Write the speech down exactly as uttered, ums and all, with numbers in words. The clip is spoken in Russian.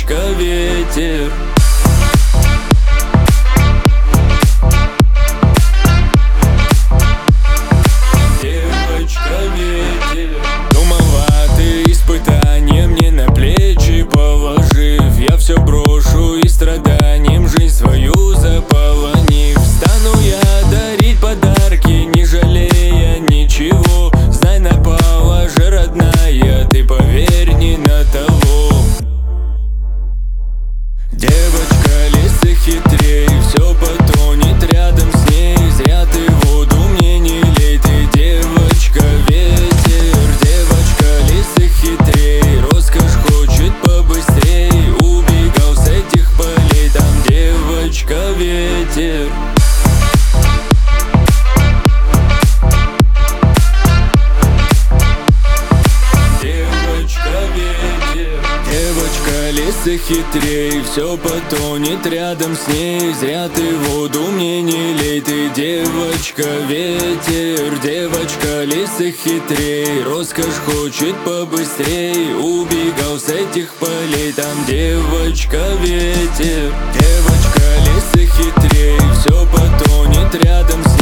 девочка ветер. Девочка ветер. Думала, ты испытание мне на плечи положив, я все брошу и страданием жизнь свою заполонив. Стану я дарить подарки, не жалея ничего. Знай, напала же родная, ты поверь, не на того. Девочка лисы хитрей, все потонет рядом с ней. Зря ты воду мне не лей, ты девочка ветер. Девочка лисы хитрей, роскошь хочет побыстрей. Убегал с этих полей, там девочка ветер. Лисы хитрей, все потонет рядом с ней. Зря ты воду мне не лей, ты девочка ветер. Девочка лисы хитрей, роскошь хочет побыстрей. Убегал с этих полей, там девочка ветер. Девочка лисы хитрей, все потонет рядом с ней.